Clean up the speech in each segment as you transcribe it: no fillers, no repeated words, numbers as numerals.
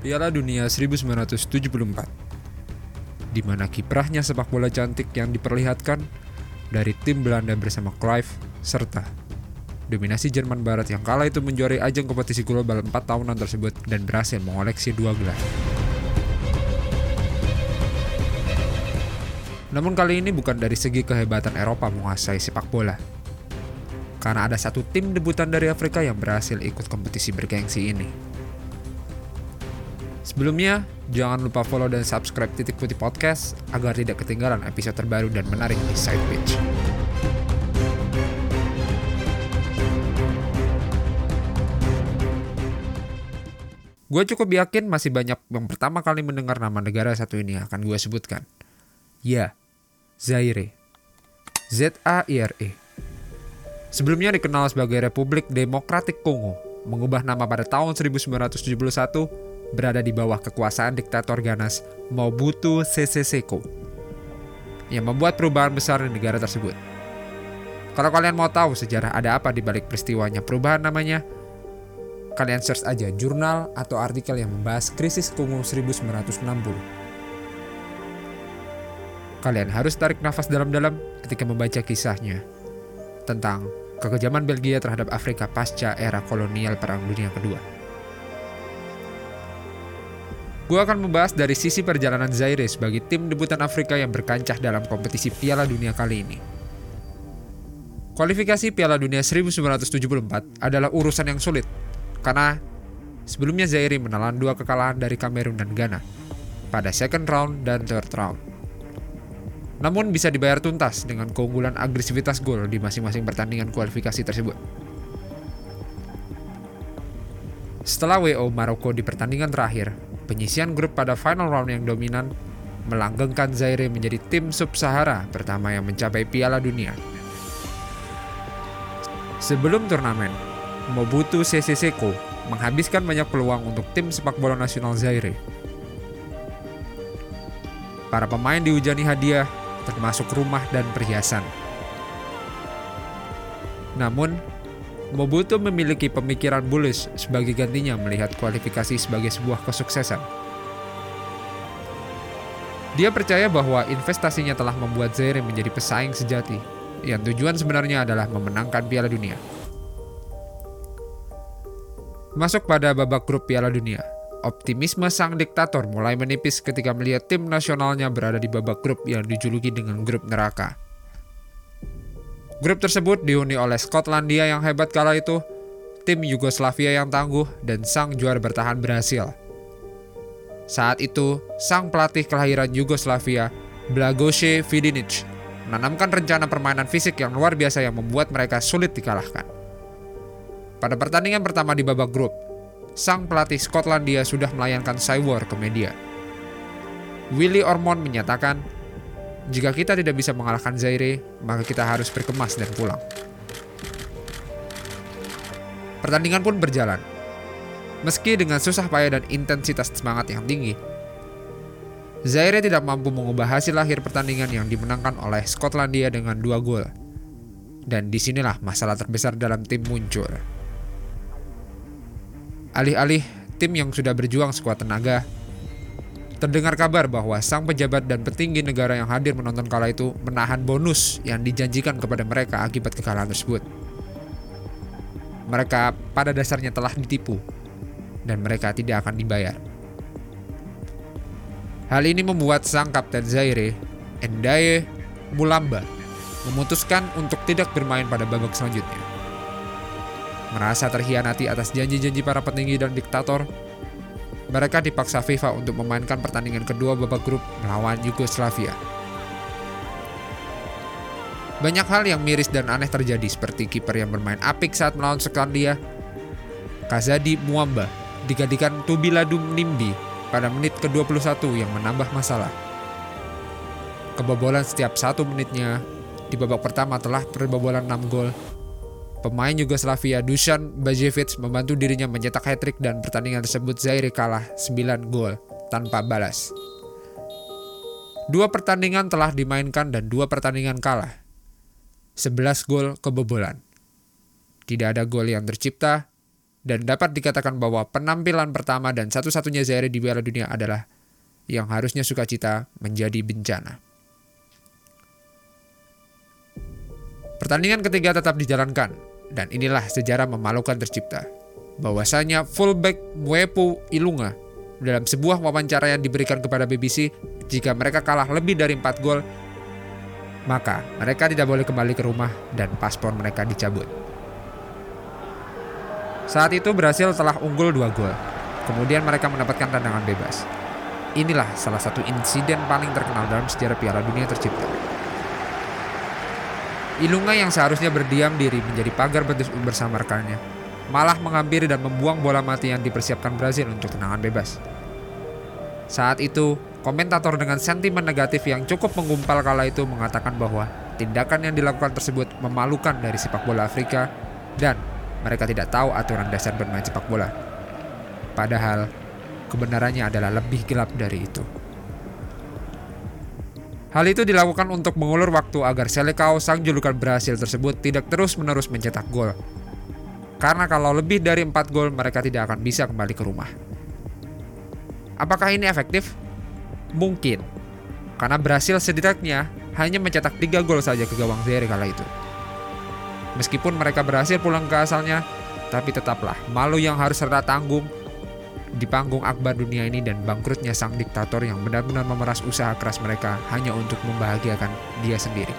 Piala Dunia 1974, di mana kiprahnya sepak bola cantik yang diperlihatkan dari tim Belanda bersama Cruyff, serta dominasi Jerman Barat yang kala itu menjuarai ajang kompetisi global 4 tahunan tersebut dan berhasil mengoleksi 2 gelar. Namun kali ini bukan dari segi kehebatan Eropa menguasai sepak bola, karena ada satu tim debutan dari Afrika yang berhasil ikut kompetisi bergengsi ini. Sebelumnya, jangan lupa follow dan subscribe Titik Putih Podcast agar tidak ketinggalan episode terbaru dan menarik di Side Pitch. Gue cukup yakin masih banyak yang pertama kali mendengar nama negara satu ini akan gue sebutkan. Ya, Zaire. Z-A-I-R-E. Sebelumnya dikenal sebagai Republik Demokratik Kongo, mengubah nama pada tahun 1971, berada di bawah kekuasaan diktator ganas Mobutu Sese Seko, yang membuat perubahan besar di negara tersebut. Kalau kalian mau tahu sejarah ada apa di balik peristiwanya perubahan namanya, kalian search aja jurnal atau artikel yang membahas krisis Kongo 1960. Kalian harus tarik nafas dalam-dalam ketika membaca kisahnya tentang kekejaman Belgia terhadap Afrika pasca era kolonial Perang Dunia Kedua. Gue akan membahas dari sisi perjalanan Zaire sebagai tim debutan Afrika yang berkancah dalam kompetisi Piala Dunia kali ini. Kualifikasi Piala Dunia 1974 adalah urusan yang sulit, karena sebelumnya Zaire menelan 2 kekalahan dari Kamerun dan Ghana pada second round dan third round. Namun bisa dibayar tuntas dengan keunggulan agresivitas gol di masing-masing pertandingan kualifikasi tersebut. Setelah WO Maroko di pertandingan terakhir, penyisian grup pada final round yang dominan melanggengkan Zaire menjadi tim sub-Sahara pertama yang mencapai Piala Dunia. Sebelum turnamen, Mobutu Sese Seko menghabiskan banyak peluang untuk tim sepak bola nasional Zaire. Para pemain dihujani hadiah, termasuk rumah dan perhiasan. Namun, Mobutu memiliki pemikiran bullish sebagai gantinya melihat kualifikasi sebagai sebuah kesuksesan. Dia percaya bahwa investasinya telah membuat Zaire menjadi pesaing sejati, yang tujuan sebenarnya adalah memenangkan Piala Dunia. Masuk pada babak grup Piala Dunia, optimisme sang diktator mulai menipis ketika melihat tim nasionalnya berada di babak grup yang dijuluki dengan grup neraka. Grup tersebut dihuni oleh Skotlandia yang hebat kala itu, tim Yugoslavia yang tangguh, dan sang juara bertahan Brasil. Saat itu, sang pelatih kelahiran Yugoslavia, Blagoje Vidic, menanamkan rencana permainan fisik yang luar biasa yang membuat mereka sulit dikalahkan. Pada pertandingan pertama di babak grup, sang pelatih Skotlandia sudah melayangkan cywar ke media. Willy Ormond menyatakan, "Jika kita tidak bisa mengalahkan Zaire, maka kita harus berkemas dan pulang." Pertandingan pun berjalan. Meski dengan susah payah dan intensitas semangat yang tinggi, Zaire tidak mampu mengubah hasil akhir pertandingan yang dimenangkan oleh Skotlandia dengan 2 gol. Dan disinilah masalah terbesar dalam tim muncul. Alih-alih tim yang sudah berjuang sekuat tenaga, terdengar kabar bahwa sang pejabat dan petinggi negara yang hadir menonton kala itu menahan bonus yang dijanjikan kepada mereka akibat kekalahan tersebut. Mereka pada dasarnya telah ditipu, dan mereka tidak akan dibayar. Hal ini membuat sang kapten Zaire, Ndaye Mulamba, memutuskan untuk tidak bermain pada babak selanjutnya. Merasa terhianati atas janji-janji para petinggi dan diktator, mereka dipaksa FIFA untuk memainkan pertandingan kedua babak grup melawan Yugoslavia. Banyak hal yang miris dan aneh terjadi, seperti kiper yang bermain apik saat melawan Skotlandia, Kazadi Muamba, digantikan Tubiladum Nimbi pada menit ke-21 yang menambah masalah. Kebobolan setiap 1 menitnya, di babak pertama telah berbobolan 6 gol. Pemain Yugoslavia Dusan Bajevic membantu dirinya mencetak hat-trick dan pertandingan tersebut Zaire kalah 9 gol tanpa balas. 2 pertandingan telah dimainkan dan 2 pertandingan kalah. 11 gol kebobolan. Tidak ada gol yang tercipta Dan dapat dikatakan bahwa penampilan pertama dan satu-satunya Zaire di Piala Dunia adalah yang harusnya sukacita menjadi bencana. Pertandingan ketiga tetap dijalankan, dan inilah sejarah memalukan tercipta. Bahwasanya fullback Mwepu Ilunga dalam sebuah wawancara yang diberikan kepada BBC, jika mereka kalah lebih dari 4 gol, maka mereka tidak boleh kembali ke rumah dan paspor mereka dicabut. Saat itu Brasil telah unggul 2 gol. Kemudian mereka mendapatkan tendangan bebas. Inilah salah satu insiden paling terkenal dalam sejarah Piala Dunia tercipta. Ilunga yang seharusnya berdiam diri menjadi pagar bersama rekannya, malah menghampiri dan membuang bola mati yang dipersiapkan Brasil untuk tendangan bebas. Saat itu, komentator dengan sentimen negatif yang cukup menggumpal kala itu mengatakan bahwa tindakan yang dilakukan tersebut memalukan dari sepak bola Afrika dan mereka tidak tahu aturan dasar bermain sepak bola. Padahal, kebenarannya adalah lebih gelap dari itu. Hal itu dilakukan untuk mengulur waktu agar Selecao, sang julukan Brasil tersebut, tidak terus-menerus mencetak gol. Karena kalau lebih dari 4 gol, mereka tidak akan bisa kembali ke rumah. Apakah ini efektif? Mungkin. Karena Brasil setidaknya hanya mencetak 3 gol saja ke gawang Zaire kala itu. Meskipun mereka berhasil pulang ke asalnya, tapi tetaplah malu yang harus serta tanggung di panggung akbar dunia ini dan bangkrutnya sang diktator yang benar-benar memeras usaha keras mereka hanya untuk membahagiakan dia sendiri.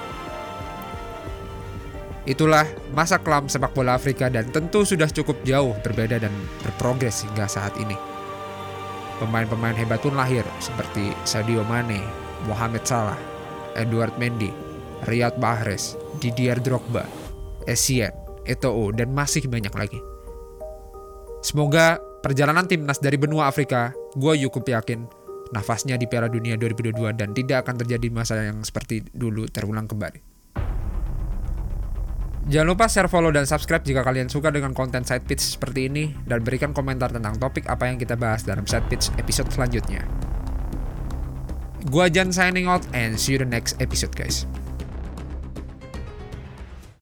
Itulah masa kelam sepak bola Afrika dan tentu sudah cukup jauh berbeda dan berprogres hingga saat ini. Pemain-pemain hebat pun lahir seperti Sadio Mane, Mohamed Salah, Edouard Mendy, Riyad Mahrez, Didier Drogba, Essien, Eto'o, dan masih banyak lagi. Semoga perjalanan timnas dari benua Afrika, gue cukup yakin nafasnya di Piala Dunia 2022 dan tidak akan terjadi masa yang seperti dulu terulang kembali. Jangan lupa share, follow, dan subscribe jika kalian suka dengan konten Side Pitch seperti ini dan berikan komentar tentang topik apa yang kita bahas dalam Side Pitch episode selanjutnya. Gua Jan signing out and see you the next episode guys.